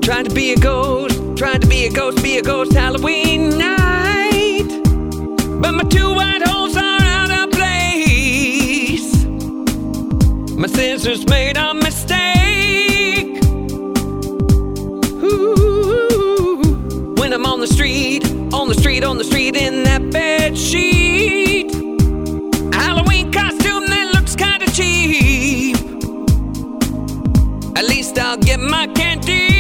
Trying to be a ghost, trying to be a ghost Halloween night. But my two white holes are out of place. My scissors made a mistake. Ooh, when I'm on the street in that bed sheet. Halloween costume that looks kinda cheap. At least I'll get my candy.